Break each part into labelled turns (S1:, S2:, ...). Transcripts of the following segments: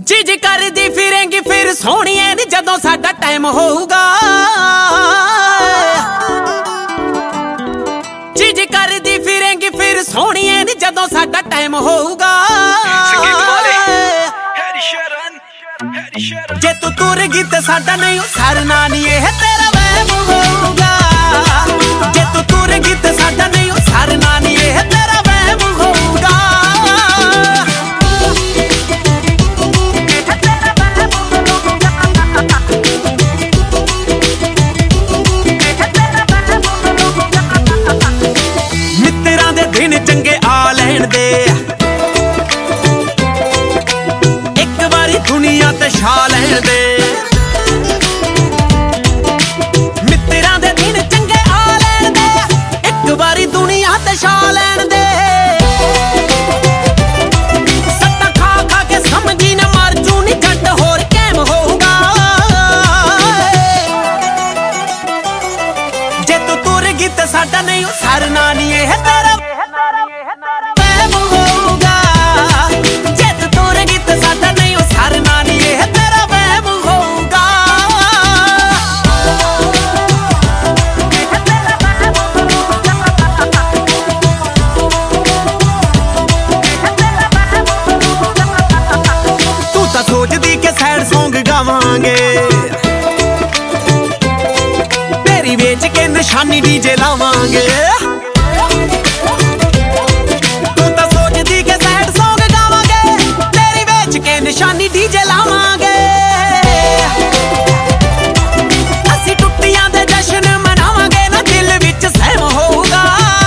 S1: चीज करदी फिरेंगी फिर सोहणिए नी जदों साडा टाइम होऊगा। चीज करदी फिरेंगी फिर सोहणिए नी जदों साडा टाइम होऊगा। जे तू तुर गई ते साडा नहीं सरना नी है तेरा वहम होऊगा। जे तू तुर गई ते साडा नहीं सरना नी है तेरा वहम होऊगा। मित्तरां दे दिन चंगे आ लैण दे, एक बारी दुनिया ते छा लैण दे। मित्तरां दे दिन चंगे आ लैण दे, एक बारी दुनिया ते छा लैण दे। सट्टा खा खा के समझी ना मर जू नी जट होर कैम होऊगा। जे तू तुर गई ते साडा नहीं सरना नी है तेरा वहम होऊगा। जे तू तुर गई ते साडा नहीं सरना नी है तेरा वहम होऊगा। तू तां सोचदी के सैड सॉन्ग गावांगे, तेरी बेच के निशानी डीजे लावांगे। तू तां सोचदी के सैड सॉन्ग गावांगे, तेरी बेच के निशानी डीजे लावांगे। असी टुट्टियां दे जश्न मनावांगे ना दिल विच सहम होऊगा।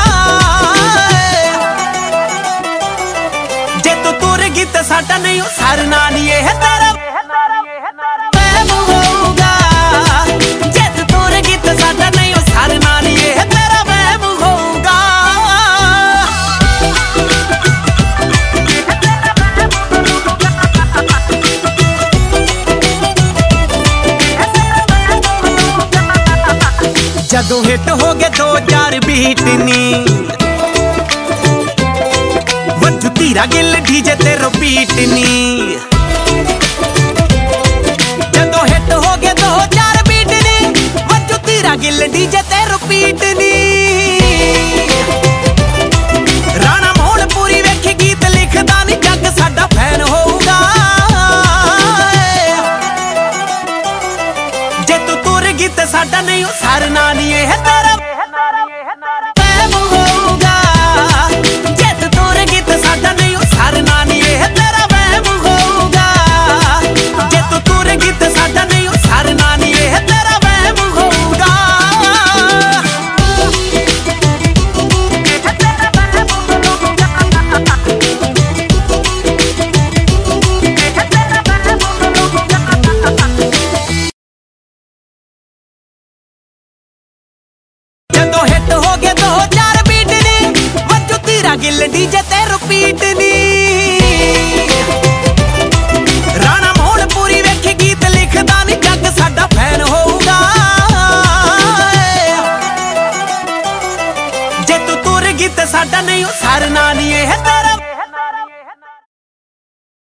S1: जे तू तुर गई ते साडा नहीं सरना नी है तेरा वहम होऊगा। जे तू तुर गई ते साडा नहीं सरना नी है तेरा वहम होऊगा। जदों हिट हो गए 2000 बीट नी, वज्जू धीरा गिल डीजे ते रिपीट नी। जदों हिट हो गए 2000 बीट नी, वज्जू धीरा गिल डीजे ते रिपीट नी। राणा मोहन पूरी वेखी गीत लिखदा नी जग साडा फैन होऊगा। जे तू तुर गई ते साडा नहीं सरना नी है तेरा